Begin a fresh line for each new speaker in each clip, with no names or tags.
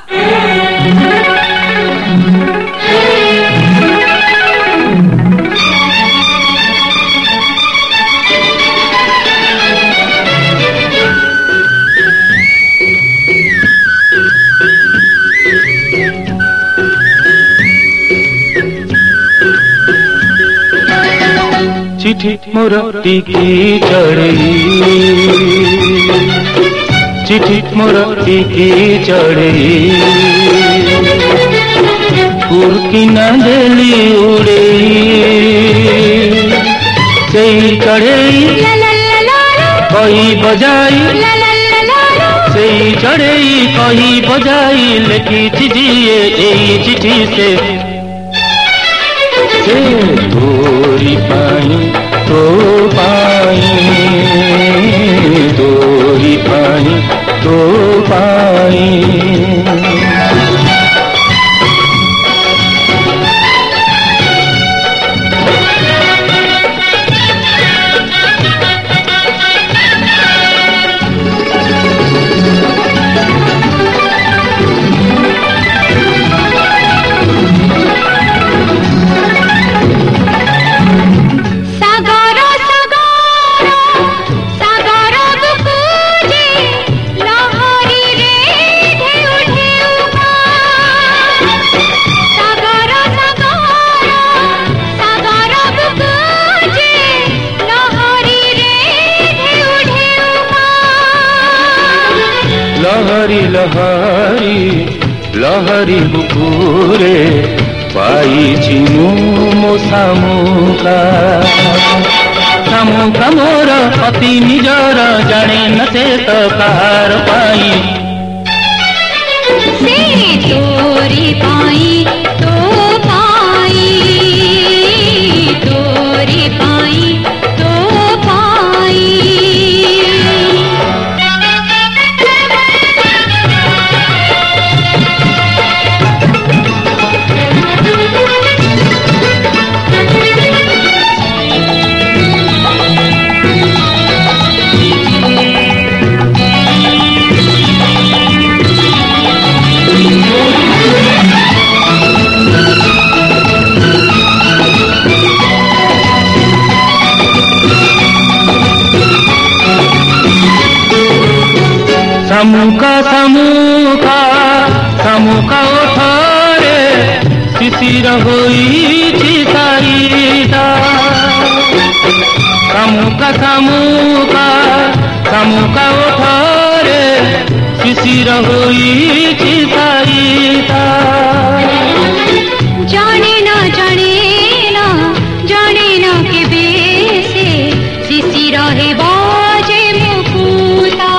चिट्ठी मोर टिकी चढ़ी, चिट्ठी मोर टिकी चढ़ी, उड़की न देली उड़े सही चढ़े कही बजाई, सही चढ़े कही बजाई लिखी चिजिए यही चिट्ठी से तोरी पाई तो पाई, तोरी पाई तो पाई। लहरी लहरी लहरी बुकुरे पाई मो सामुका, सामुका मोर अति निजर जाने न से तो कार पाई
से तोरी पाई तो पाई, तोरी पाई तो पाई।
सामुका सामुका सामुका ओठरे शिशिर होईछि साईदा, सामुका सामुका सामुका ओठरे शिशिर होईछि साईदा।
जाने न जाने न जाने न के बेसे शिशिर हे बाजे मुकुता,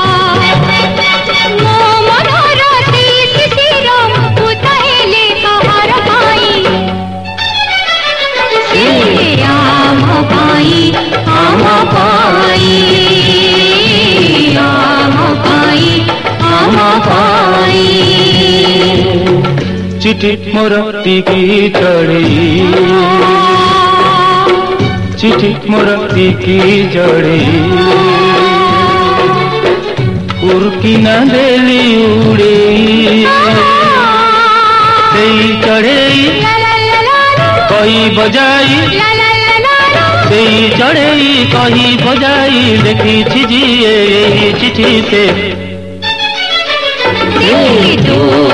चिट्ठी मोर टिकी चढ़ी, चिट्ठी मोर टिकी चढ़ी, उड़की न देली उड़े सही चढ़े कही बजाई, सही चढ़े कही बजाई लिखी चिजिए यही चिट्ठी से।